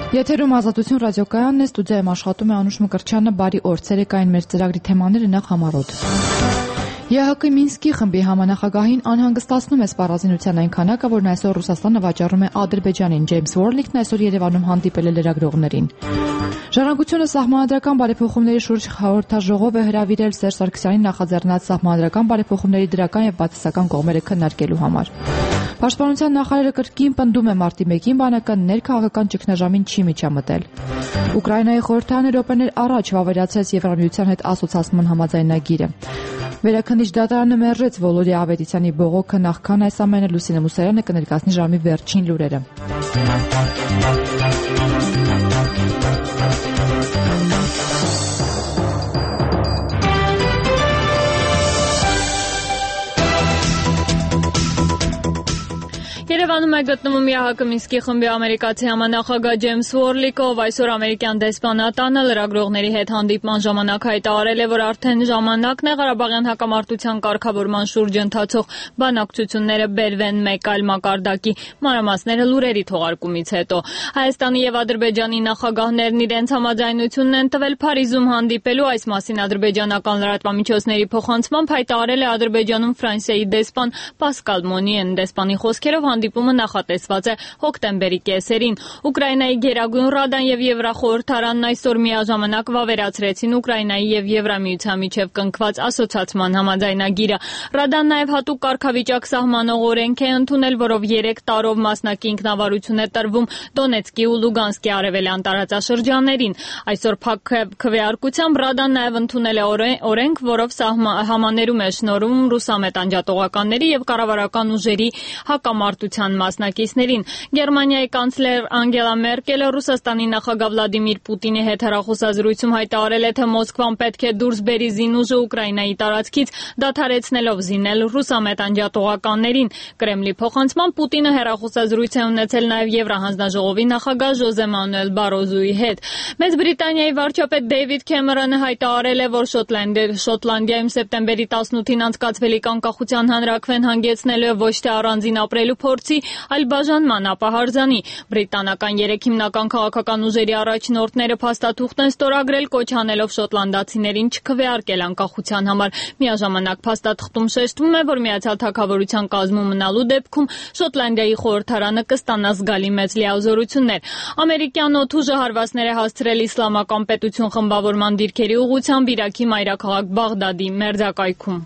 Եթերում Ազատություն ռադիոկայանն է, ստուդիայում աշխատում է Անուշ Մկրտչյանը, բարի օր, ցերեկային մեր ծրագրի թեմաները նախ համառոտ։ ԵՀԿ Մինսկի խմբի համանախագահին անհանգստացնում է սպառազինության այն քանակը, որն այսօր Ռուսաստանը վաճառում է Ադրբեջանին։ Ջեյմս Ուորլիկն այսօր Երևանում հանդիպել է լրագրողներին։ Ժառանգությունը սահմանադրական բարեփոխումների շուրջ հաղորդաժողով է հրավիրել Սերժ Սարգսյանին նախաձեռնած սահմանադրական բարեփոխումների դրական եւ բացասական կողմերը քննարկելու համար։ Պաշտպանության նախարարը կրկին պնդում է մարտի 1-ին բանակը ներքաղաքական ճգնաժամին չի միջամտել։ Ուկրաինայի խորհրդարանը րոպեներ առաջ վավերացրեց Եվրամիության հետ ասոցացման համաձայնագիրը։ Վերաքննիչ դատարանը մերժեց Վոլոդի Ավետիսյանի բողոքը, նախքան այս ամենը Լուսինե Մուսարյանը կներկայացնի ժամի վերջին լուրերը։ Երևանում է գտնվում ԵՀԿ Մինսկի խմբի ամերիկացի համանախագահ Ջեյմս Ուորլիկը, ով այսօր ամերիկյան դեսպանատանը լրագրողների հետ հանդիպման ժամանակ հայտարարել է, որ արդեն ժամանակն է Ղարաբաղյան հակամարտության կարգավորման շուրջ ընթացող բանակցությունները բերվեն մեկ այլ մակարդակի։ Մանրամասները լուրերի թողարկումից հետո Հայաստանի եւ Ադրբեջանի նախագահներն իրենց համաձայնությունն են տվել Փարիզում հանդիպելու, այս մասին ադրբեջանական լրատվամիջոցների փոխանցմամբ հայտարարել է Ադրբեջանում Ֆրանսիայի դեսպան Պասկալ Մոնիեն։ Դեսպանի խոսքերով հանդիպումը նախատեսված է հոկտեմբերի կեսերին։ Ուկրաինայի Գերագույն ռադան եւ Եվրախորհրդարանն այսօր միաժամանակ վավերացրեցին Ուկրաինայի եւ Եվրամիության միջև կնքված ասոցացման համաձայնագիրը։ Ռադան նաեւ հատուկ կարգավիճակ սահմանող օրենք է ընդունել, որով 3 տարով մասնակի ինքնավարություն է տրվում Դոնեցկի ու Լուգանսկի արևելյան տարածաշրջաններին։ Այսօր փակ քվեարկությամբ Ռադան նաեւ ընդունել է օրենք, որով համաներում է շնորհում ռուսամետ անջատողականների եւ կառավարական ուժերի հակամարտության մասնակիցներին։ Գերմանիայի կանցլեր Անգելա Մերկելը Ռուսաստանի նախագահ Վլադիմիր Պուտինի հետ հեռախոսազրույցում հայտարարել է, թե Մոսկվան պետք է դուրս բերի զինուժը Ուկրաինայի տարածքից, դադարեցնելով զինել ռուսամետ անջատողականներին։ Կրեմլի փոխանցմամբ Պուտինը հեռախոսազրույց է ունեցել նաև Եվրահանձնաժողովի նախագահ Ժոզե Մանուել Բարոզուի հետ։ Մեծ Բրիտանիայի վարչապետ Դեյվիդ Քեմերոնը հայտարարել է, որ Շոտլանդիայում սեպտեմբերի 18-ին անցկացվելիք անկախության հանրաքվեն հանգեցնելու է ոչ թե առանձին ապրելու փորձի, այլ բաժանման ապահարզանի։ Բրիտանական 3 հիմնական քաղաքական ուժերի առաջնորդները փաստաթուղթ են ստորագրել, կոչ անելով շոտլանդացիներին չքվեարկել անկախության համար։ Միաժամանակ փաստաթղթում շեշտվում է, որ Միացյալ Թագավորության կազմում մնալու դեպքում Շոտլանդիայի խորհրդարանը կստանա զգալի մեծ լիազորություններ։ Ամերիկյան օդուժը հարվածներ է հասցրել Իսլամական պետություն խմբավորման դիրքերի ուղղությամբ Իրաքի մայրաքաղաք Բաղդադի մերձակայքում։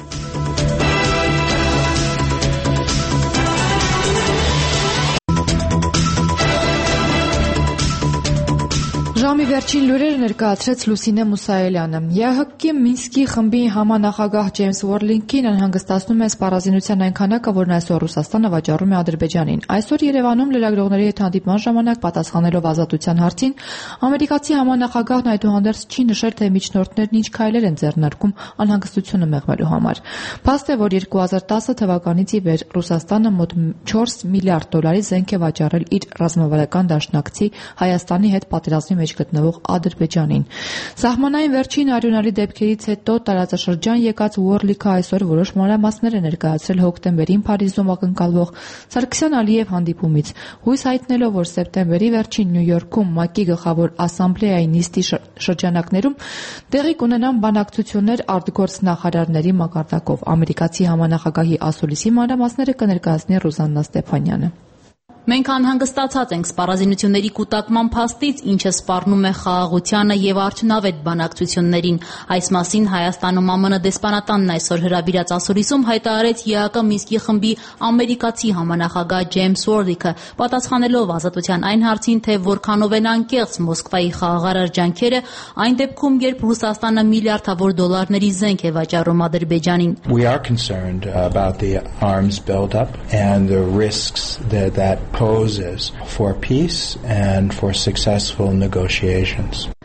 Ժամի վերջին լուրերը ներկայացրեց Լուսինե Մուսայելյանը։ ԵՀԿ Մինսկի խմբի համանախագահ Ջեյմս Ուորլիկին անհանգստացնում է սպառազինության այն քանակը, որն այսօր Ռուսաստանը վաճառում է Ադրբեջանին։ Այսօր Երևանում լրագրողների հետ հանդիպման ժամանակ պատասխանելով ազատության հարցին, ամերիկացի համանախագահն այդուհանդերձ չի նշել, թե միջնորդներն ինչ քայլեր են ձեռնարկում անհանգստությունը մեղմելու համար։ Փաստ է, որ 2010 թվականից ի վեր Ռուսաստանը մոտ $4 միլիարդ զենք է վաճառել իր ռազմավարական դաշնակցի Հայաստանի հետ պատերազմի մեջ գտնվող Ադրբեջանին։ Սահմանային վերջին արյունալի դեպքերից հետո տարածաշրջան եկած Ուորլիկը այսօր որոշ մանրամասներ է ներկայացրել հոկտեմբերին Փարիզում ակնկալվող Սարգսյան-Ալիև հանդիպումից, հույս հայտնելով, որ սեպտեմբերի վերջին Նյու Յորքում ՄԱԿ-ի գլխավոր ասամբլեայի նիստի շրջանակներում տեղի կունենան բանակցություններ արտգործնախարարների մակարդակով։ Ամերիկացի համանախագահի ասուլիսի մանրամասները կներկայացնի Ռուզաննա Ստեփանյանը։ Մենք անհանգստացած ենք սպառազինությունների կուտակման փաստից, ինչը սպառնում է խաղաղությանը եւ արդյունավետ բանակցություններին։ Այս մասին Հայաստանում ԱՄՆ դեսպանատանն այսօր հրավիրած ասուլիսում հայտարարեց ԵԱԿ Մինսկի խմբի ամերիկացի համանախագահ Ջեյմս Ուորլիկը, պատասխանելով ազատության այն հարցին, թե որքանով են անկեղծ Մոսկվայի խաղաղարար ջանքերը, այն դեպքում, երբ Ռուսաստանը միլիարդավոր դոլարների զենք է վաճառում Ադրբեջանին։ We are concerned about the arms buildup and the risks that poses for peace and for successful negotiations.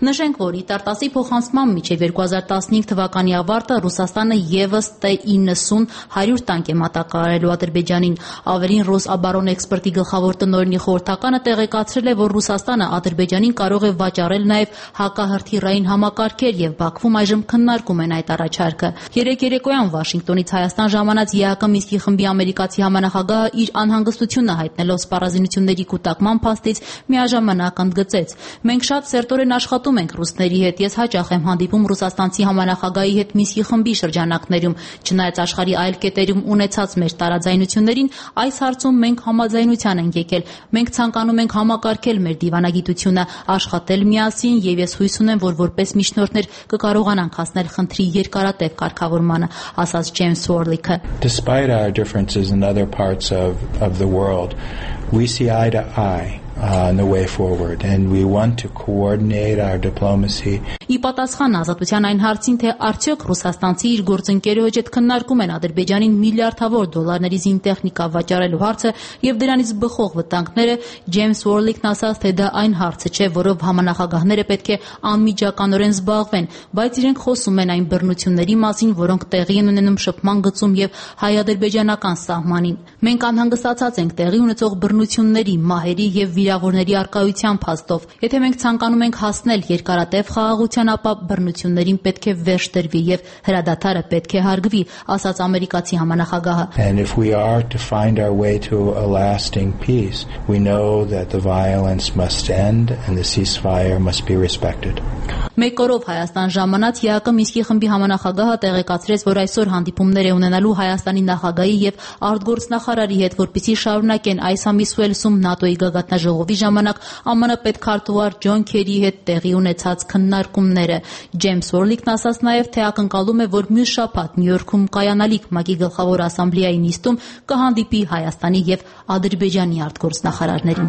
Նշենք, որ ԻՏԱՐ-10-ի փոխանցման մինչև 2015 թվականի ավարտը Ռուսաստանը ևս T-90 100 տանկ է մատակարարելու Ադրբեջանին։ Ավելին, Ռոսաբարոն էքսպերտի գլխավոր տնօրենի խորհրդականը տեղեկացրել է, որ Ռուսաստանը Ադրբեջանին կարող է վաճառել նաև հակահրթիռային համակարգեր եւ Բաքվում այժմ քննարկում են այդ առաջարկը։ Երեկ երեկոյան Վաշինգտոնից Հայաստան ժամանած ԵԱԿ Մինսկի խմբի ամերիկացի համանախագահը իր անհանգստությունը հայտնելով սպառազինությունների կուտակման փաստից միաժամանակ ընդգծեց. «Մենք շատ սերտորեն աշխատում ենք ռուսների հետ, ես հաճախ եմ հանդիպում ռուսաստանցի համանախագահի հետ Մինսկի խմբի շրջանակներում, չնայած աշխարհի այլ կետերում ունեցած մեր տարաձայնություններին, այս հարցում մենք համաձայնության ենք եկել, մենք ցանկանում ենք համակարգել մեր դիվանագիտությունը, աշխատել միասին եւ ես հույս ունեմ, որ որպես միջնորդներ կկարողանանք հասնել խնդրի երկարատև կարգավորմանը», ասաց Ջեյմս Սուորլիքը։ Despite our differences in other parts of the world, we see eye to eye on the way forward and we want to coordinate our diplomacy. Ի պատասխան ազատության այն հարցին, թե արդյոք ռուսաստանցի իր գործընկերոջ հետ քննարկում են Ադրբեջանին միլիարդավոր դոլարների զինտեխնիկա վաճառելու հարցը եւ դրանից բխող վտանգները, Ջեյմս Սուորլիքն ասաց, թե դա այն հարցը չէ, որով համանախագահները պետք է անմիջականորեն զբաղվեն, բայց իրենք խոսում են այն բռնությունների մասին, որոնք տեղի են ունենում շփման գծում եւ հայ-ադրբեջանական սահմանին։ Մենք անհանգստացած ենք տեղի ունեցող բռնությունների, մահերի եւ վիրավորների առկայության փաստով։ Եթե մենք ցանկանում ենք հասնել երկարատև խաղաղության, ապա բռնություններին պետք է վերջ դրվի եւ հրադադարը պետք է հարգվի, ասաց ամերիկացի համանախագահը։ And if we are to find our way to a lasting peace, we know that the violence must end and the ceasefire must be respected. Մեկ օրով Հայաստան ժամանած ԵԱԿ Մինսկի խմբի համանախագահը տեղեկացրեց, որ այսօր հանդիպումներ է ունենալու Հայաստանի նախագահի եւ արտգործնախարարի հետ, որպեսզի շարունակեն այս ամիս Ուելսում ՆԱՏՕ-ի գագաթնաժողովի ժամանակ ԱՄՆ պետքարտուղար Ջոն Քերիի հետ տեղի ունեցած քննարկումները։ Ջեյմս Սուորլիքն ասաց նաև, թե ակնկալում է, որ մյուս շաբաթ Նյու Յորքում կայանալիք ՄԱԿ-ի գլխավոր ասամբլեայի նիստում կհանդիպի Հայաստանի եւ Ադրբեջանի արտգործնախարարներին։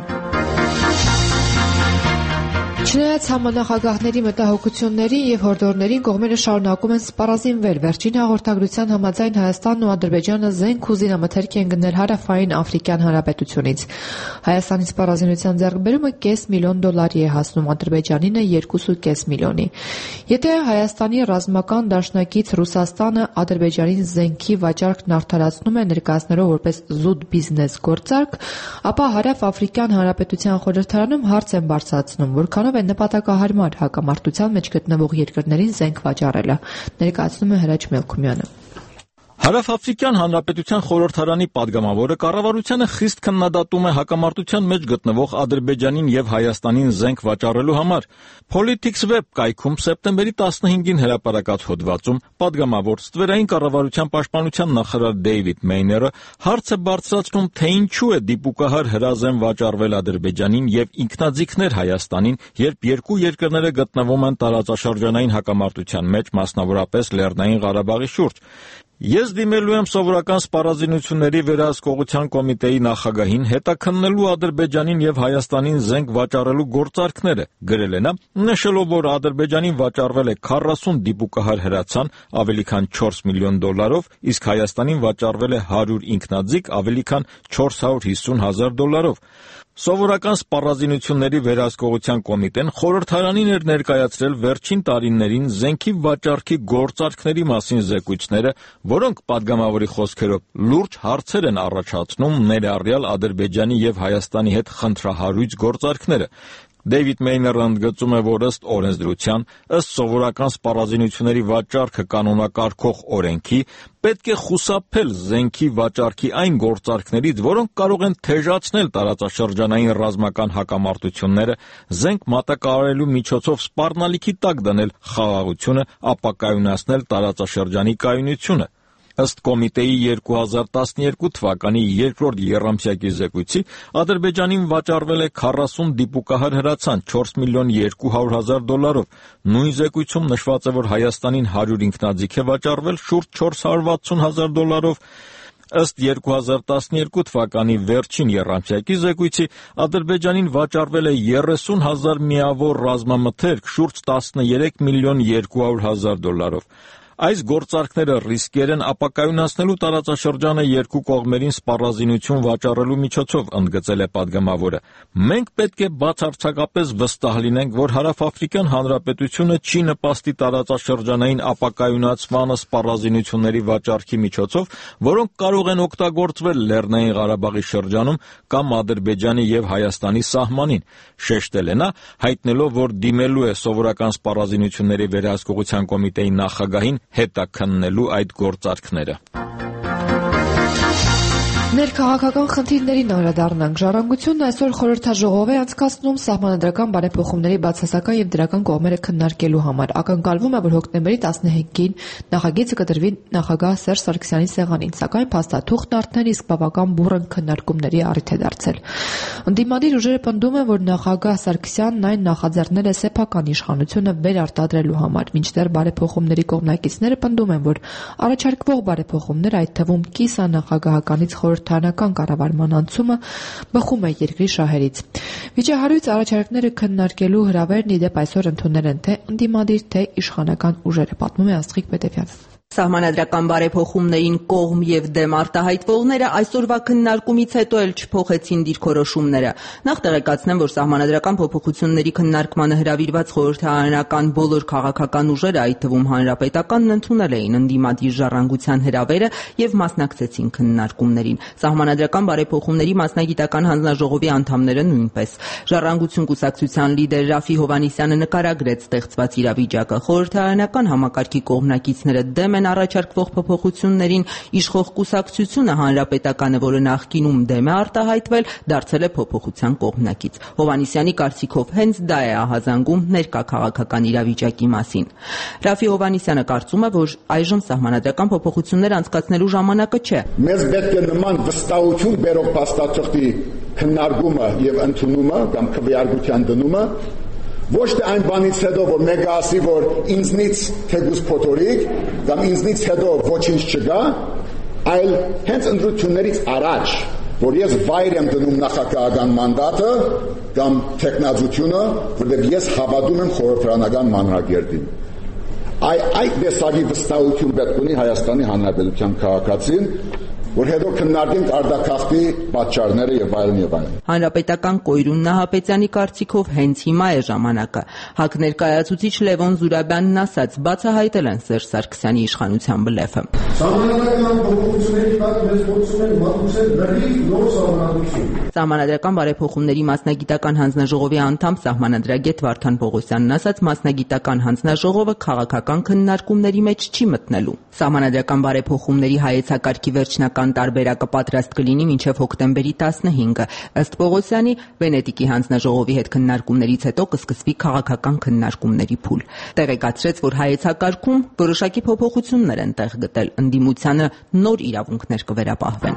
Չնայած համանախագահների մտահոգությունների եւ հորդորներին, կողմերը շարունակում են սպառազինվել։ Վերջին հաղորդագրության համաձայն Հայաստանն ու Ադրբեջանը զենք ու զինամթերք են գնել Հարավային Աֆրիկյան Հանրապետությունից։ Հայաստանի սպառազինության ձեռքբերումը $500,000 է հասնում, Ադրբեջանինը 2.5 միլիոնի։ Եթե Հայաստանի ռազմական դաշնակից Ռուսաստանը Ադրբեջանին զենքի վաճառքն արդարացնում է ներկայացնելով որպես զուտ բիզնես գործարք, ապա Հարավ-Աֆրիկյան Հանրապետության խորհրդարանում հարց են բարձրացնում, որքանով է նպատակահարմար հակամարտության մեջ գտնվող երկրներին զենք վաճառելը, ներկայացնում է Հրաչ Մելքումյանը։ Հարավ-Աֆրիկյան Հանրապետության խորհրդարանի падգամավորը կառավարությանը խիստ քննադատում է հակամարտության մեջ գտնվող Ադրբեջանին եւ Հայաստանին զենք վաճառելու համար։ Politics Web կայքում սեպտեմբերի 15-ին հրապարակած հոդվածում падգամավոր ստվերային կառավարության պաշտպանության նախարար Դեյվիդ Մեյները հարց է բարձրացնում, թե ինչու է դիպուկահար հրազեն վաճառվել Ադրբեջանին եւ ինքնաձիգներ Հայաստանին, երբ երկու երկրները գտնվում են տարածաշրջանային հակամարտության մեջ, մասնավորապես Լեռնային Ղարաբաղի շուրջ։ Ես դիմելու եմ սովորական սպառազինությունների վերահսկողության կոմիտեի նախագահին հետաքննելու Ադրբեջանին եւ Հայաստանին զենք վաճառելու գործարքները, գրել է նա, նշելով, որ Ադրբեջանին վաճառվել է 40 դիպուկահար հրացան ավելի քան $4 միլիոն, իսկ Հայաստանին վաճառվել է 100 ինքնաձիգ ավելի քան $450,000։ Սովորական սպառազինությունների վերահսկողության կոմիտեն խորհրդարանին էր ներկայացրել վերջին տարիներին զենքի վաճառքի գործարքների մասին զեկույցները, որոնք падգամավորի խոսքերով լուրջ հարցեր են առաջացնում ներառյալ Ադրբեջանի եւ Հայաստանի հետ խնդրահարույց գործարքները։ Դեյվիդ Մեյները ընդգծում է, որ ըստ օրենսդրության, ըստ սովորական սպառազինությունների վաճառքը կանոնակարգող օրենքի, պետք է խուսափել զենքի վաճառքի այն գործարքներից, որոնք կարող են թեժացնել տարածաշրջանային ռազմական հակամարտությունները, զենք մատակարարելու միջոցով սպառնալիքի տակ դնել խաղաղությունը, ապակայունացնել տարածաշրջանի կայունությունը։ Ըստ կոմիտեի 2012 թվականի երկրորդ եռամսյակի զեկույցի Ադրբեջանին վաճառվել է 40 դիպուկահար հրացան $4,200,000։ Նույն զեկույցում նշված է, որ Հայաստանին 100 ինքնաձիգ է վաճառվել շուրջ $460,000։ Ըստ 2012 թվականի վերջին եռամսյակի զեկույցի Ադրբեջանին վաճառվել է 30,000 միավոր ռազմամթերք շուրջ $13,200,000։ Այս գործարքները ռիսկեր են ապակայունացնելու տարածաշրջանը երկու կողմերին սպառազինություն վաճառելու միջոցով, ընդգծել է падգամավորը։ Մենք պետք է բացարձակապես վստահ լինենք, որ Հարավաֆրիկյան Հանրապետությունը չի նպաստի տարածաշրջանային ապակայունացմանը սպառազինությունների վաճառքի միջոցով, որոնք կարող են օգտագործվել Լեռնային Ղարաբաղի շրջանում կամ Ադրբեջանի եւ Հայաստանի սահմանին, շեշտել է նա, հայտնելով, որ դիմելու է սովորական սպառազինությունների վերահսկողության կոմիտեի նախագահին հետաքննելու այդ գործարքները։ Ներքաղաքական խնդիրներին անդրադառնանք։ Ժառանգությունն այսօր խորհրդաժողով է անցկացնում սահմանադրական բարեփոխումների բացասական եւ դրական կողմերը քննարկելու համար։ Ակնկալվում է, որ հոկտեմբերի 15-ին նախագիծը կդրվի նախագահ Սերժ Սարգսյանի սեղանին, սակայն փաստաթուղթն արդեն իսկ բավական բուռն քննարկումների առիթ է դարձել։ Ընդդիմադիր ուժերը պնդում են, որ նախագահ Սարգսյանն այն նախաձեռնել է սեփական իշխանությունը վերարտադրելու համար, մինչդեռ բարեփոխումների կողմնակիցները պնդում են, որ առաջարկվող բարեփոխումները, այդ թվում կիսանախագահականից խորհրդարանական կառավարման անցումը բխում է երկրի շահերից։ Վիճահարույց առաջարկները քննարկելու հրավերն ի դեպ այսօր ընդունել են թե ընդդիմադիր, թե իշխանական ուժերը, պատմում է Աստղիկ Պետեփյանը։ Սահմանադրական բարեփոխումներին կողմ եւ դեմ արտահայտվողները այսօրվա քննարկումից հետո էլ չփոխեցին դիրքորոշումները։ Նախ տեղեկացնեմ, որ սահմանադրական փոփոխությունների քննարկմանը հրավիրված խորհրդարանական բոլոր քաղաքական ուժերը, այդ թվում Հանրապետականն, ընդունել էին ընդդիմադիր ժառանգության հրավերը եւ մասնակցեցին քննարկումներին։ Սահմանադրական բարեփոխումների մասնագիտական հանձնաժողովի անդամները նույնպես։ Ժառանգություն կուսակցության լիդեր Ռաֆի Հովհաննիսյանը նկարագրեց ստեղծված իրավիճակը։ Խորհրդարանական համակարգի կողմնակիցները դեմ են առաջարկվող փոփոխություններին, իշխող կուսակցությունը Հանրապետականը, որը նախկինում դեմ է արտահայտվել, դարձել է փոփոխության կողմնակից։ Հովհաննիսյանի կարծիքով հենց դա է ահազանգում ներկա քաղաքական իրավիճակի մասին։ Ռաֆի Հովհաննիսյանը կարծում է, որ այժմ սահմանադրական փոփոխություններ անցկացնելու ժամանակը չէ։ Մեզ պետք է նման վստահություն բերող փաստաթղթի քննարկումը եւ ընդունումը կամ քվեարկության դնումը ոչ թե այն բանից հետո, որ մեկը ասի, որ ինձնից թեկուզ փոթորիկ կամ ինձնից հետո ոչինչ չկա, այլ հենց ընտրություններից առաջ, որ ես վայր եմ դնում նախագահական մանդատը կամ տեխնազությունը, որտեղ ես հավատում եմ խորհրդարանական մանրակերտին։ Այդ տեսակի վստահություն պետք ունի Հայաստանի Հանրապետության քաղաքացին, որ հետո քննարկենք արտաքաղթի պատճառները եւ այլն եւ այլն։ Հանրապետական կոյրուն Նահապետյանի կարծիքով հենց հիմա է ժամանակը։ ՀԱԿ ներկայացուցիչ Լևոն Զուրաբյանն ասաց, բացահայտել են Սերժ Սարգսյանի իշխանության բլեֆը։ Սահմանադրական փոփոխությունների տակ մեզ փորձում են մատուցել լրիվ նոր սահմանադրություն։ Սահմանադրական բարեփոխումների մասնագիտական հանձնաժողովի անդամ սահմանադրագետ Վարդան Պողոսյանն ասաց, մասնագիտական հանձնաժողովը քաղաքական քննարկումների մեջ չի մտնելու։ Սահմանադրական բարեփոխումների հայեցակարգի վերջնական տարբերակը պատրաստ կլինի մինչև հոկտեմբերի 15-ը։ Ըստ Պողոսյանի, Վենետիկի հանձնաժողովի հետ քննարկումներից հետո կսկսվի քաղաքական քննարկումների փուլ։ Տեղեկացրեց, որ հայեցակարգում որոշակի փոփոխություններ են տեղ գտել, ընդդիմությանը նոր իրավունքներ կվերապահվեն։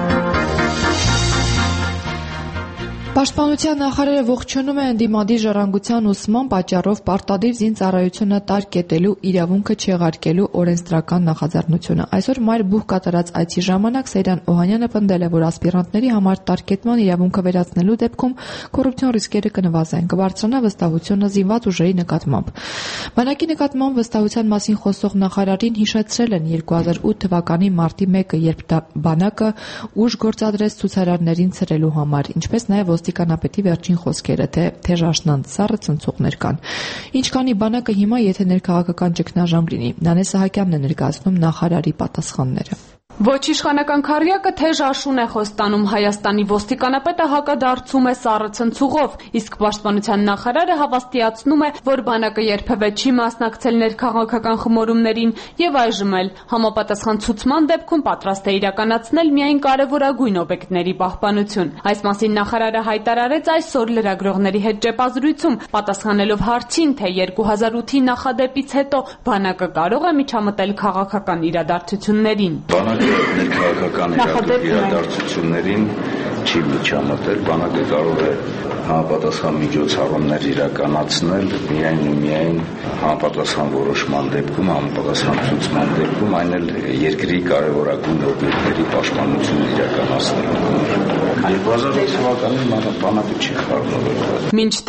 Պաշտպանության նախարարը ողջունում է ընդդիմադիր ժառանգության ուսման պատճառով պարտադիր զինծառայությունը տարկետելու իրավունքը չեղարկելու օրենսդրական նախաձեռնությունը։ Այսօր մայր բուհ կատարած այցի ժամանակ Սեյրան Օհանյանը պնդել է, որ ասպիրանտների համար տարկետման իրավունքը վերացնելու դեպքում կոռուպցիոն ռիսկերը կնվազեն, կբարձրանա վստահությունը զինված ուժերի նկատմամբ։ Բանակի նկատմամբ վստահության մասին խոսող նախարարին հիշեցրել են 2008 թվականի մարտի 1-ը, երբ բանակը ուժ գործադրեց ցուցարարներին ցրելու համար, ինչպես նաև ոստիկանապետի վերջին խոսքերը, թե թեժաշնանց սառը ցնցողներ կան։ Ինչքանի բանակը հիմա, եթե ներքաղաքական ճգնաժամ լինի, Նանե Սահակյանն է ներկայացնում նախարարի պատասխանները։ Ոչ իշխանական քարյակը թեժ աշուն է խոստանում, Հայաստանի ոստիկանապետը հակադարձում է սառը ցնցուղով, իսկ պաշտպանության նախարարը հավաստիացնում է, որ բանակը երբևէ չի մասնակցել ներքաղաքական խմորումներին եւ այժմ էլ համապատասխան ցուցման դեպքում պատրաստ է իրականացնել միայն կարևորագույն օբյեկտների պահպանություն։ Այս մասին նախարարը հայտարարեց այսօր լրագրողների հետ ճեպազրույցում, պատասխանելով հարցին, թե 2008-ի նախադեպից հետո բանակը կարող է միջամտել քաղաքական իրադարձություններին։ Ներքաղաքական իրադարձություններին չի միջամտել, բանակը կարող է համապատասխան միջոցառումներ իրականացնել միայն ու միայն համապատասխան որոշման դեպքում, համապատասխան ցուցման դեպքում, այն էլ երկրի կարևորագույն օբյեկտների պաշտպանությունը իրականացնելու համար։ 2006 թվականին բանակը չի խառնվել։ Մինչդեռ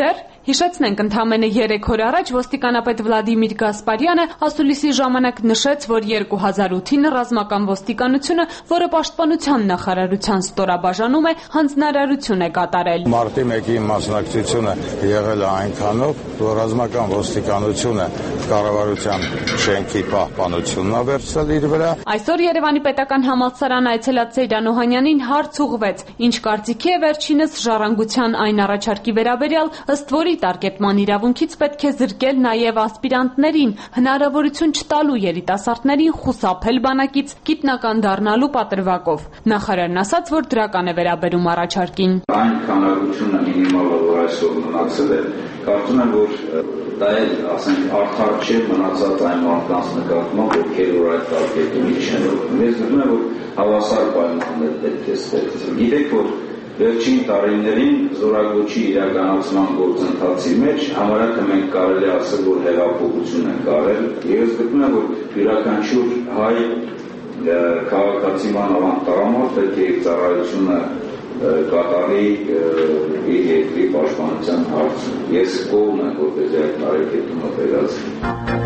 Հիշեցնենք, ընդամենը 3 օր առաջ ոստիկանապետ Վլադիմիր Գասպարյանը ասուլիսի ժամանակ նշեց, որ 2008-ին ռազմական ոստիկանությունը, որը պաշտպանության նախարարության ստորաբաժանում է, հանձնարարություն է կատարել։ Մարտի 1-ի մասնակցությունը եղել է այնքանով, որ ռազմական ոստիկանությունը կառավարության շենքի պահպանությունն է վերցրել իր վրա։ Այսօր Երևանի պետական համալսարան այցելած Սեյրան Օհանյանին հարց ուղղվեց. ինչ կարծիքի է վերջինս ժառանգության այն առաջարկի վերաբերյալ, ըստ որի տարգետման իրավունքից պետք է զրկել նաև ասպիրանտներին, հնարավորություն չտալու երիտասարդներին խուսափել բանակից գիտնական դառնալու պատրվակով։ Նախարարն ասաց, որ դրական է վերաբերում առաջարկին։ Այն քանակությունը մինիմալը, որ այսօր մնացել է, կարծում եմ, որ դա է, ասենք, արդար չէ մնացած այն մարդկանց նկատմամբ, ովքեր որ այդ տարգետումից չեն օգնում։ Ես գտնում եմ, որ հավասար պայմաններ պետք է ստեղծել։ Գիտեք, որ վերջին տարիներին զորագոչի իրականացման գործընթացի մեջ համարյա մենք կարելի է ասել, որ հեղափոխություն են կարել։ Ես գտնում եմ, որ յուրաքանչյուր հայ քաղաքացի մանավանդ տղամարդ պետք է իր ծառայությունը կատարի իր երկրի պաշտպանության հարցում։ Ես կողմ եմ, որպեսզի այդ տարեկետումը վերացվի։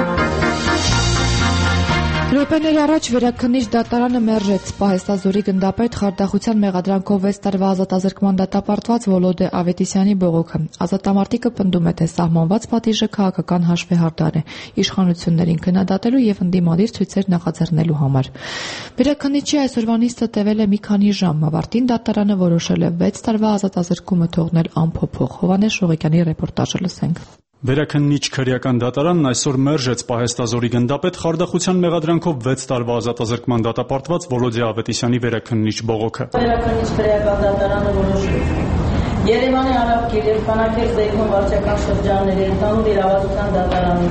Րոպեներ առաջ Վերաքննիչ դատարանը մերժեց Պահեստազորի գնդապետ Խարդախության մեղադրանքով 6 տարվա ազատազրկման դատապարտված Վոլոդե Ավետիսյանի բողոքը։ Ազատամարտիկը պնդում է, թե սահմանված պատիժը քաղաքական հաշվեհարդար է իշխանություններին քննադատելու եւ ընդդիմադիր ցույցեր նախաձեռնելու համար։ Վերաքննիչի այսօրվա նիստը տևել է մի քանի ժամ։ Ավարտին դատարանը որոշել է 6 տարվա ազատազրկումը թողնել անփոփոխ։ Հովհաննես Շողեկյանի ռեպորտաժը լսենք։ Վերաքննիչ քրեական դատարանն այսօր մերժեց Պահեստազորի գնդապետ Խարդախության մեղադրանքով 6 տարվա ազատազրկման դատապարտված Վոլոդե Ավետիսյանի վերաքննիչ բողոքը։ Վերաքննիչ քրեական դատարանը որոշեց Երևանի Արաբկիր եւ Խանաքեր Զեյթուն վարչական շրջանների ընդհանուր իրավասության դատարանի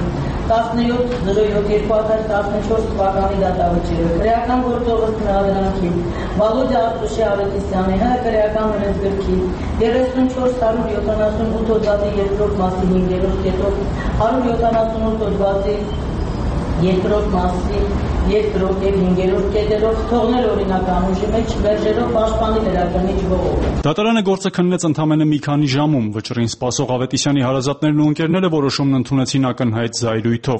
17/07/2014 թվականի դատավճիռը քրեական գործողոց մեղադրանքի Վոլոդե Ավետիսյանի քրեական օրենսգրքի 3478 հոդվածի երկրորդ մասի 5-րդ կետով 178 հոդվածի երկրորդ մասի երկրորդ եւ 5-րդ կետերով թողնել օրինական ուժի մեջ մերժելով պաշտպանի վերաքննիչ բողոքը։ Դատարանը գործը քննեց ընդամենը մի քանի ժամում։ Վճռին սպասող Ավետիսյանի հարազատներն ու ընկերները որոշումն ընդունեցին ակնհայտ զայրույթով։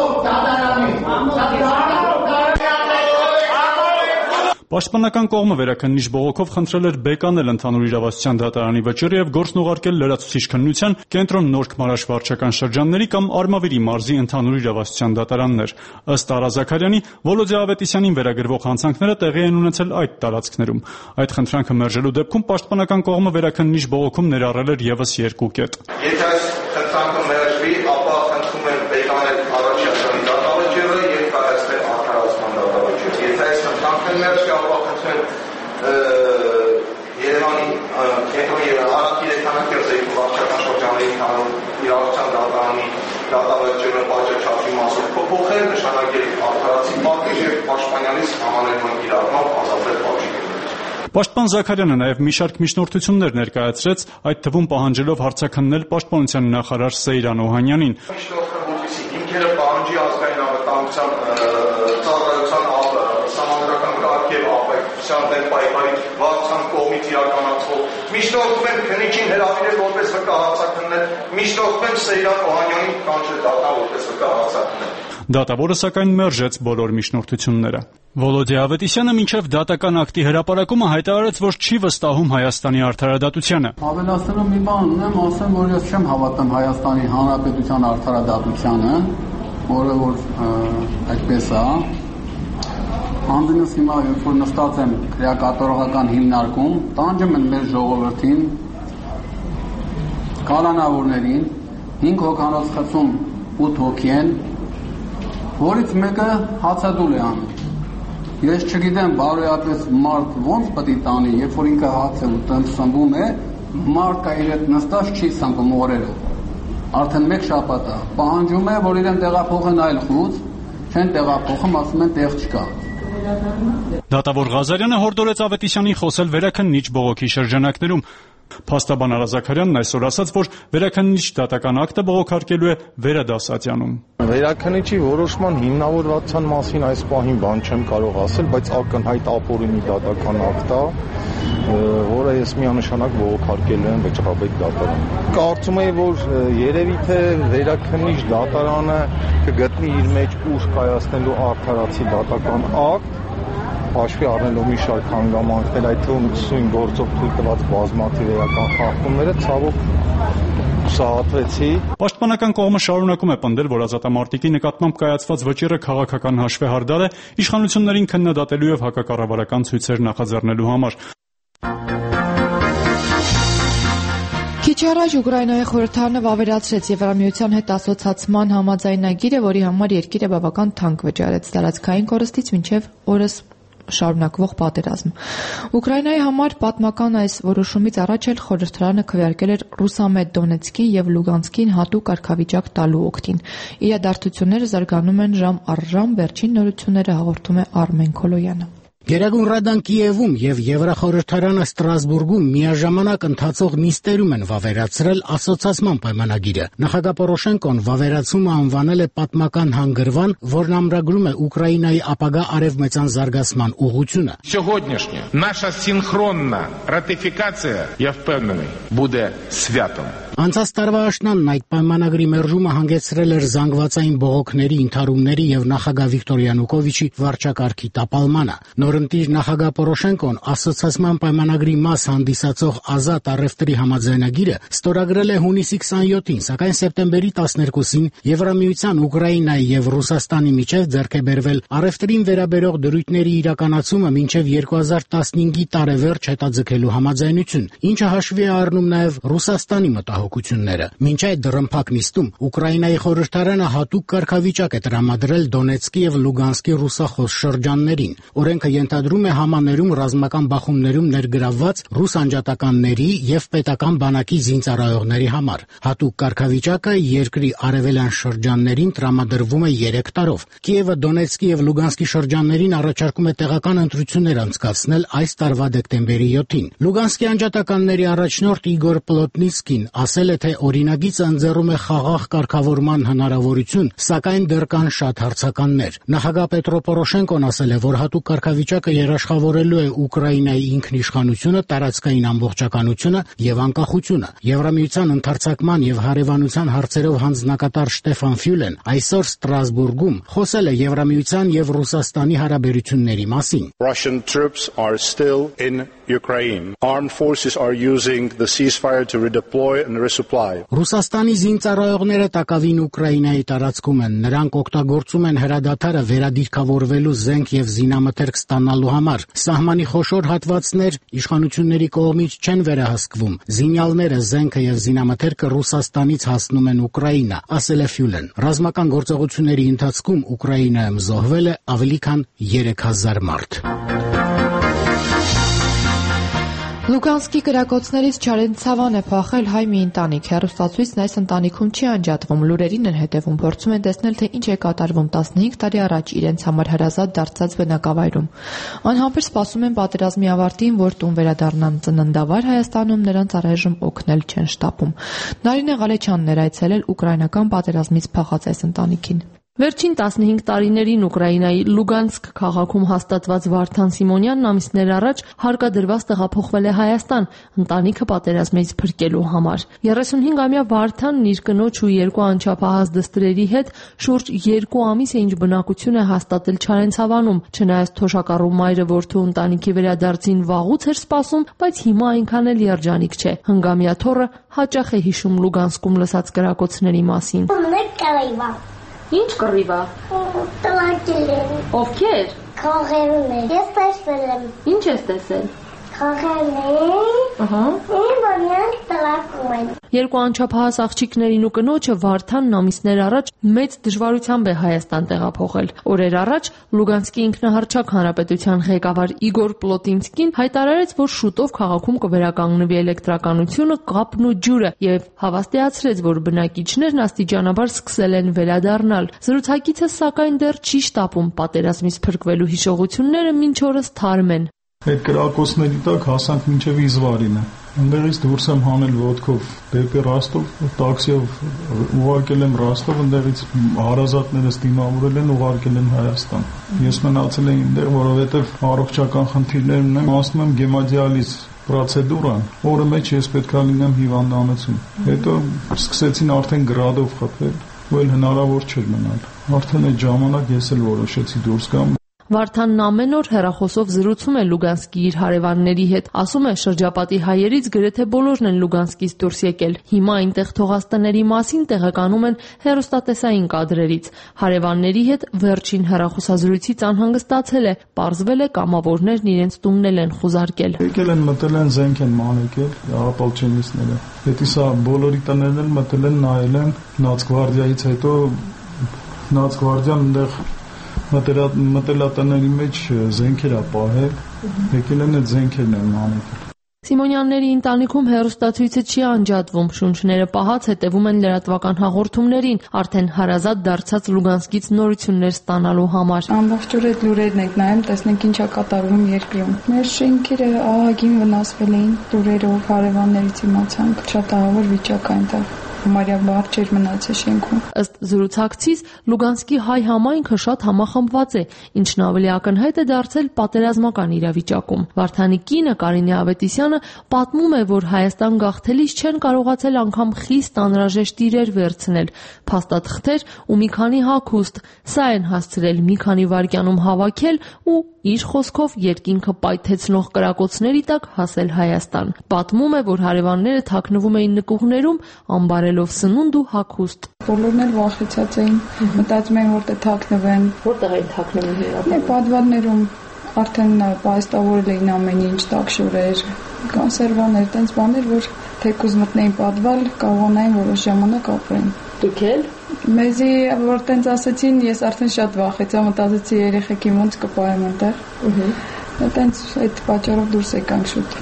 Պաշտպանական կողմը վերաքննիչ բողոքով խնդրել էր բեկանել ընդհանուր իրավասության դատարանի վճիռը եւ գործն ուղարկել լրացուցիչ քննության կենտրոն Նորք Մարաշ վարչական շրջանների կամ Արմավիրի մարզի ընդհանուր իրավասության դատարաններ։ Ըստ Արա Զաքարյանի, Վոլոդե Ավետիսյանին վերագրվող հանցանքները տեղի են ունեցել այդ տարածքներում։ Այդ խնդրանքը մերժելու դեպքում պաշտպանական կողմը վերաքննիչ բողոքում ներառել էր եւս 2 կետ։ Եթե այս խնդրանքը մերժվի, ապա խնդրում եմ բեկանել առաջարկանի դատավճիռը եւ կայացնել արդարացման դատավճիռը։ Եթե այս խնդրանքը մերժվի, ապա խնդրում եմ Երևանի կենտրոն եւ Արաքիր Խանաքեր Զեյթուն վարչական շրջանների ընդհանուր իրավասության դատարանի դատավճիռը պատժաչափի մասով փոփոխել, նշանակել արդարացի պատիժ եւ պաշտպանյանից համանուն կիրառմամբ ազատել պատժի։ Պաշտպան Զաքարյանը նաև մի շարք միջնորդություններ ներկայացրեց, այդ թվում պահանջելով հարցաքննել պաշտպանության նախարար Սեյրան Օհանյանին։ Ինքերը պահանջի ազգային անվտանգության ծառայության սահմանադրական կարգ եւ ապայքության դեմ պայքարի վարչության կողմից իրականացվող միջնորդում են քննիչին հրավիրել որպես վկա հարցաքննել, միջնորդում են Սեյրան Օհանյանին կանչել դատա որպես վկա հարցաքննել։ Դատավորը սակայն մերժեց բոլոր միջնորդությունները։ Վոլոդե Ավետիսյանը մինչև դատական ակտի հրապարակումը հայտարարեց, որ չի վստահում Հայաստանի արդարադատությանը։ Ավելացնելով մի բան ունեմ, ասեմ, որ ես չեմ հավատում Հայաստանի Հանրապետության արդարադատությանը, որը որ այդպես է։ Անդինս հիմա երբ որ նստած եմ քրեակատարողական հիմնարկում, տանջում են մեր ժողովրդին, կալանավորներին, 5 հոգանոց խցում 8 հոգի են, որից մեկը հացադուլ է անում։ Ես չգիտեմ բարոյապես մարդ ոնց պետք է տանի, երբ որ ինքը հաց է ուտում սնվում է, մարդ կա իր հետ նստած չի սնվում օրերը։ Արդեն 1 շաբաթ է։ Պահանջում է, որ իրեն տեղափոխեն այլ խուց, չեն տեղափոխում, ասում են տեղ չկա։ Դատավոր Ղազարյանը հորդորեց Ավետիսյանին խոսել վերաքննիչ բողոքի շրջանակներում։ Փաստաբան Արա Զաքարյանն այսօր ասաց, որ վերաքննիչ դատական ակտը բողոքարկելու է վերադասատյանում։ Վերաքննիչի որոշման հիմնավորվածության մասին այս պահին բան չեմ կարող ասել, բայց ակնհայտ ապօրինի դատական ակտ է, որը ես միանշանակ բողոքարկելու եմ վճռաբեկ դատարան։ Կարծում եմ, որ երևի թե վերաքննիչ դատարանը կգտնի իր մեջ ուժ կայացնելու արդարացի դատական ակտ, հաշվի առնելով մի շարք հանգամանքներ, այդ թվում սույն գործով թույլ տված բազմաթիվ էական խախտումները, ցավոք սահատվեցի։ Պաշտպանական կողմը շարունակում է պնդել, որ ազատամարտիկի նկատմամբ կայացված վճիռը քաղաքական հաշվեհարդար է իշխանություններին քննադատելու եւ հակակառավարական ցույցեր նախաձեռնելու համար։ Քիչ առաջ Ուկրաինայի խորհրդարանը վավերացրեց Եվրամիության հետ ասոցացման համաձայնագիրը, որի համար երկիրը բավական թանկ վճարեց տարածքային կորստից մինչև օրս շարունակվող պատերազմ։ Ուկրաինայի համար պատմական այս որոշումից առաջ էլ խորհրդարանը քվեարկել էր Ռուսամետ Դոնեցկին եւ Լուգանսկին հատուկ կարգավիճակ տալու օգտին։ Իրադարձությունները զարգանում են ժամ առ ժամ, վերջին նորությունները հաղորդում է Արմեն Քոլոյանը։ Գերագույն Ռադան Կիևում եւ Եվրախորհրդարանը Ստրասբուրգում միաժամանակ ընթացող նիստերում են վավերացրել ասոցացման պայմանագիրը։ Նախագահ Պորոշենկոն վավերացումը անվանել է պատմական հանգրվան, որն ամրագրում է Ուկրաինայի ապագա արևմտյան զարգացման ուղղությունը։ Сьогоднішня наша синхронна ратифікація, я впевнений, буде святом. Անցած տարվա աշնանն այդ պայմանագրի մերժումը հանգեցրել էր զանգվածային բողոքների, ընդհարումների եւ նախագահ Վիկտոր Յանուկովիչի վարչակարգի տապալմանը։ Նորընտիր նախագահ Պորոշենկոն ասոցացման պայմանագրի մաս հանդիսացող ազատ առևտրի համաձայնագիրը ստորագրել է հունիսի 27-ին, սակայն սեպտեմբերի 12-ին Եվրամիության Ուկրաինայի եւ Ռուսաստանի միջև ձեռք է բերվել առևտրին վերաբերող դրույթների իրականացումը մինչև 2015-ի տարեվերջ հետաձգելու համաձայնություն, ինչը հաշվի է առնում նաեւ Ռուսաստանի մտահոգությունները։ Մինչ այդ դռնփակ նիստում Ուկրաինայի խորհրդարանը հատուկ կարգավիճակ է տրամադրել Դոնեցկի եւ Լուգանսկի ռուսախոս շրջաններին։ Օրենքը ենթադրում է համաներում ռազմական բախումներում ներգրավված ռուս անջատականների եւ պետական բանակի զինծառայողների համար։ Հատուկ կարգավիճակը երկրի արևելյան շրջաններին տրամադրվում է 3 տարով։ Կիևը Դոնեցկի եւ Լուգանսկի շրջաններին առաջարկում է տեղական ընտրություններ անցկացնել այս տարվա դեկտեմբերի 7-ին։ Լուգանսկի անջատականների առաջնորդ Իգոր Պլոտնիսկին ասել է, թե օրինագիծը ընձեռում է խաղաղ կարգավորման հնարավորություն, սակայն դեռ կան շատ հարցականներ։ Նախագահ Պետրո Պորոշենկոն ասել է, որ հատուկ կարգավիճակը երաշխավորելու է Ուկրաինայի ինքնիշխանությունը, տարածքային ամբողջականությունը եւ անկախությունը։ Եվրամիության ընդարձակման եւ հարևանության հարցերով հանձնակատար Շտեֆան Ֆյուլեն այսօր Ստրասբուրգում խոսել է Եվրամիության եւ Ռուսաստանի հարաբերությունների մասին։ Russian troops are still in Ukraine. Armed forces are using the ceasefire to redeploy and resupply. Ռուսաստանի զինծառայողները տակավին Ուկրաինայի տարածքում են։ Նրանք օգտագործում են հրադադարը վերադիրքավորվելու զենք եւ զինամթերք ստանալու համար։ Սահմանի խոշոր հատվածներ իշխանությունների կողմից չեն վերահսկվում։ Զինյալները, զենքը եւ զինամթերքը Ռուսաստանից հասնում են Ուկրաինա, ասել է Ֆյուլեն։ Ռազմական գործողությունների ընթացքում Ուկրաինայում զոհվել է ավելի քան 3000 մարդ։ Լուգանսկի կրակոցներից Չարենցավան է փախել հայ մի ընտանիք։ Հեռուստացույցն այս ընտանիքում չի անջատվում, լուրերին են հետևում, փորձում են տեսնել, թե ինչ է կատարվում 15 տարի առաջ իրենց համար հրազատ դարձած բնակավայրում։ Անհամբեր սպասում են պատերազմի ավարտին, որ տուն վերադառնան։ Ծննդավայր Հայաստանում նրանց առայժմ օգնել չեն շտապում։ Նարինե Ղալեչյանն էր այցելել ուկրաինական պատերազմից փախած այս ընտանիքին։ Վերջին 15 տարիներին Ուկրաինայի Լուգանսկ քաղաքում հաստատված Վարդան Սիմոնյանն ամիսներ առաջ հարկադրված տեղափոխվել է Հայաստան ընտանիքը պատերազմից փրկելու համար։ 35-ամյա Վարդանն իր կնոջ ու 2 անչափահաս դստրերի հետ շուրջ 2 ամիս է ինչ բնակություն է հաստատել Չարենցավանում, չնայած թոշակառու մայրը որդու ընտանիքի վերադարձին վաղուց էր սպասում, բայց հիմա այնքան էլ երջանիկ չէ։ Հնգամյա թոռը հաճախ է հիշում Լուգանսկում լսած կրակոցների մասին։ Ինչ կռիվա։ Տլակել են։ Ովքեր։ Քողերն են։ Ես տեսել եմ։ Ինչ ես տեսել։ Քողերն են։ Ահա։ Ինձ տլակում են։ 2 անչափահաս աղջիկներին ու կնոջը Վարդանն ամիսներ առաջ մեծ դժվարությամբ է Հայաստան տեղափոխել։ Օրեր առաջ Լուգանսկի ինքնահռչակ հանրապետության ղեկավար Իգոր Պլոտինսկին հայտարարեց, որ շուտով քաղաքում կվերականգնվի էլեկտրականությունը, կապն ու ջուրը եւ հավաստիացրեց, որ բնակիչներն աստիճանաբար սկսել են վերադառնալ։ Զրուցակիցը սակայն դեռ չի շտապում պատերազմից փրկվելու հիշողությունները մինչ օրս թարմ են։ Այդ կրակոցների տակ հասանք մինչև Իզվարինը։ Այնտեղից դուրս եմ հանել ոտքով դեպի Ռոստով, տաքսիով ուղարկել եմ Ռոստով, այնտեղից հարազատներս դիմավորել են, ուղարկել են Հայաստան։ Ես մնացել եմ այնտեղ, որովհետև առողջական խնդիրներ ունեմ, ասում եմ գեմոդիալիզ պրոցեդուրան, օրը մեջ ես պետք է լինեմ հիվանդանոցում։ Հետո սկսեցին արդեն գրադով խփել, ու էլ հնարավոր չէր մնալ։ Արդեն այդ ժամանակ ես էլ որոշեցի դուրս գամ։ Վարդանն ամեն օր հեռախոսով զրուցում է Լուգանսկի իր հարևանների հետ, ասում է շրջապատի հայերից գրեթե բոլորն են Լուգանսկից դուրս եկել։ Հիմա այնտեղ թողած տների մասին տեղեկանում են հեռուստատեսային կադրերից։ Հարևանների հետ վերջին հեռախոսազրույցից անհանգստացել է, պարզվել է կամավորներն իրենց տունն են խուզարկել։ Եկել են, մտել են, զենք են մանեկել, աղապալչենիստները։ Պետք է բոլորի տներն են մտել են, նայել են, Նացգվարդիայից հետո Նացգվարդիան այնտեղ մտելատների մեջ զենքեր է պահել, եկել են այդ զենքերն են մանեկել։ Սիմոնյանների ընտանիքում հեռուստացույցը չի անջատվում, շունչները պահած հետևում են լրատվական հաղորդումներին, արդեն հարազատ դարձած Լուգանսկից նորություններ ստանալու համար։ Ամբողջօր այդ լուրերն եք նայում, տեսնենք ինչ է կատարվում երկրում։ Մեր շենքերը ահագին վնասվել էին, լուրերով հարևաններից իմացանք, շատ ահավոր վիճակ այնտեղ։ Համարյա բար չէր մնացել շենքում։ Ըստ զրուցակցից Լուգանսկի հայ համայնքը շատ համախմբված է, ինչն ավելի ակնհայտ է դարձել պատերազմական իրավիճակում։ Վարդանի կինը Կարինե Ավետիսյանը պատմում է, որ Հայաստան գաղթելիս չեն կարողացել անգամ խիստ անհրաժեշտ իրեր վերցնել, փաստաթղթեր ու մի քանի հագուստ։ Սա են հասցրել մի քանի վայրկյանում հավաքել ու իր խոսքով երկինքը պայթեցնող կրակոցների տակ հասել Հայաստան։ Պատմում է, որ հարևանները թաքնվում էին նկուղներում, ամբարելով սնունդ ու հագուստ։ Բոլորն էլ վախեցած էին, մտածում էին, որտեղ թաքնվեն։ Որտեղ էին թաքնվում իրական։ Պատվարներում արդեն պայստավորել էին ամեն ինչ, տաքշորեր, կոնսերվաներ, տենց բաներ, որ թեկուզ մտնեին պատվալ, կարողանային որոշ ժամանակ ապրեն։ Դուք էլ Մեզի որ տենց ասեցին, ես արդեն շատ վախեցա, մտածեցի երեխեքին ոնց կպահեմ այնտեղ։ Տենց այդ պատճառով դուրս եկանք շուտ։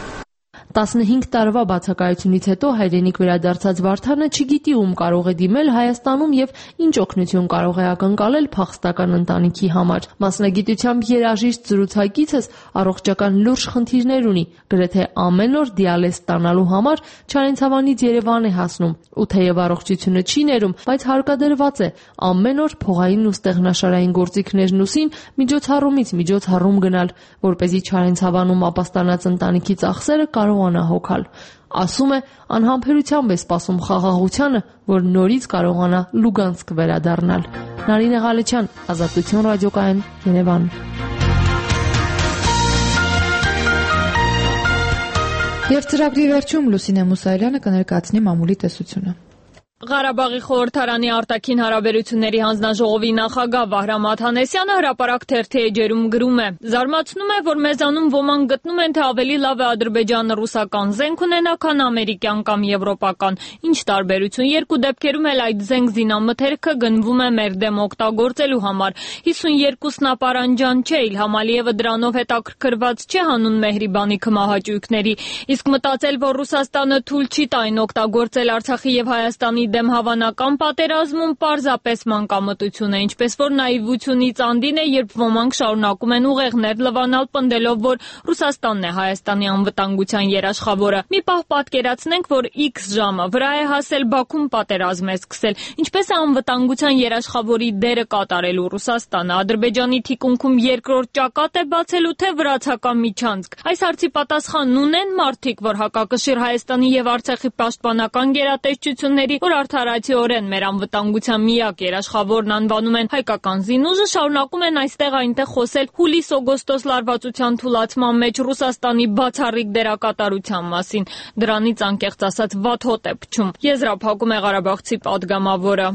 15 տարվա բացակայությունից հետո հայրենիք վերադարձած Վարդանը չգիտի ում կարող է դիմել Հայաստանում եւ ինչ օգնություն կարող է ակնկալել փախստական ընտանիքի համար։ Մասնագիտությամբ երաժիշտ զրուցակիցս առողջական լուրջ խնդիրներ ունի, գրեթե ամեն օր դիալեզ ստանալու համար Չարենցավանից Երևան է հասնում, ու թեև առողջությունը չի ներում, բայց հարկադրված է ամեն օր փողային ու ստեղնաշարային գործիքներն ուսին միջոցառումից միջոցառում գնալ, որպեսզի Չարենցավանում ապաստանած ընտանիքի ծախսերը կարողանա հոգալ։ Ասում է, անհամբերությամբ է սպասում խաղաղությանը, որ նորից կարողանա Լուգանսկ վերադառնալ։ Նարինե Ղալեչյան, Ազատություն ռադիոկայան, Երևան։ Եվ ծրագրի վերջում Լուսինե Մուսայելյանը կներկայացնի մամուլի տեսությունը։ Ղարաբաղի խորհրդարանի արտաքին հարաբերությունների հանձնաժողովի նախագահ Վահրամ Աթանեսյանը հրապարակ թերթի էջերում գրում է. «Զարմացնում է, որ մեզանում ոմանք գտնում են, թե ավելի լավ է Ադրբեջանը ռուսական զենք ունենա, քան ամերիկյան կամ եվրոպական։ Ինչ տարբերություն, երկու դեպքերում էլ այդ զենք զինամթերքը գնվում է մեր դեմ օգտագործելու համար։ 52-ն ապարանջան չէ, Իլհամ Ալիևը դրանով հետաքրքրված չէ հանուն Մեհրիբանի քմահաճույքների։ Իսկ մտածել, որ Ռուսաստանը թույլ չի տա այն օգտագործել Արցախի եւ Հայաստանի դեմ հավանական պատերազմում պարզապես մանկամտություն է, ինչպես որ նաիվությունից անդին է, երբ ոմանք շարունակում են ուղեղներ լվանալ պնդելով, որ Ռուսաստանն է Հայաստանի անվտանգության երաշխավորը։ Մի պահ պատկերացնենք, որ X ժամը վրա է հասել Բաքուն պատերազմ է սկսել, ինչպես է անվտանգության երաշխավորի դերը կատարելու Ռուսաստանը, Ադրբեջանի թիկունքում երկրորդ ճակատ է բացելու, թե վրացական միջանցք։ Այս հարցի պատասխանն ունեն մարդիկ, որ հակակշիռ Հայաստանի եւ Արցախի պաշտպանական գերատեսչությունների, որ արդարացիորեն մեր անվտանգության միակ երաշխավորն անվանում են հայկական զինուժը, շարունակում են այստեղ այնտեղ խոսել հուլիս-օգոստոս լարվածության թուլացման մեջ Ռուսաստանի բացառիկ դերակատարության մասին։ Դրանից անկեղծ ասած վատ հոտ է փչում, եզրափակում է ղարաբաղցի падգամավորը։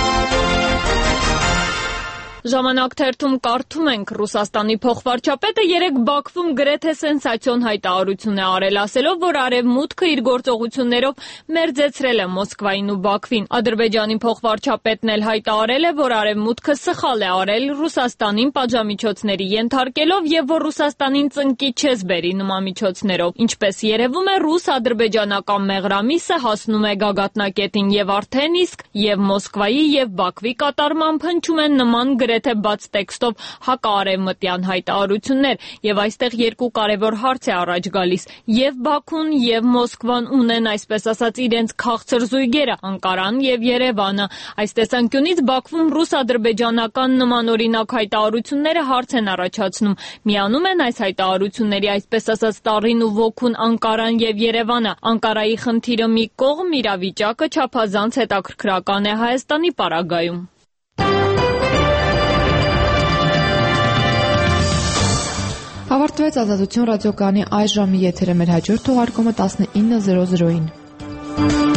Ժամանակ թերթում կարդում ենք, Ռուսաստանի փոխվարչապետը երեկ Բաքվում գրեթե սենսացիոն հայտարարություն է արել, ասելով, որ Արևմուտքը իր գործողություններով մերձեցրել է Մոսկվային ու Բաքվին։ Ադրբեջանի փոխվարչապետն էլ հայտարարել է, որ Արևմուտքը սխալ է արել Ռուսաստանին պատժամիջոցների ենթարկելով եւ որ Ռուսաստանին ծնկի չես բերի նման միջոցներով։ Ինչպես երևում է, ռուս-ադրբեջանական մեղրամիսը հասնում է գագաթնակետին եւ արդեն իսկ եւ Մոսկվայի եւ Բաքվի կատարմամբ հնչում են նման գրեթե բաց տեքստով հակաարևմտյան հայտարարություններ, եւ այստեղ երկու կարևոր հարց է առաջ գալիս. եւ Բաքուն եւ Մոսկվան ունեն այսպես ասած իրենց քաղցր զույգերը Անկարան եւ Երևանը։ Այս տեսանկյունից Բաքվում ռուս-ադրբեջանական նմանօրինակ հայտարարությունները հարց են առաջացնում։ Միանում են այս հայտարարությունների այսպես ասած տառին ու ոգուն Անկարան եւ Երևանը։ Անկարայի խնդիրը մի կողմ, իրավիճակը չափազանց հետաքրքրական է Հայաստանի պարագայում։ Ավարտվեց Ազատություն ռադիոկայանի այս ժամի եթերը, մեր հաջորդ թողարկումը 19:00-ին։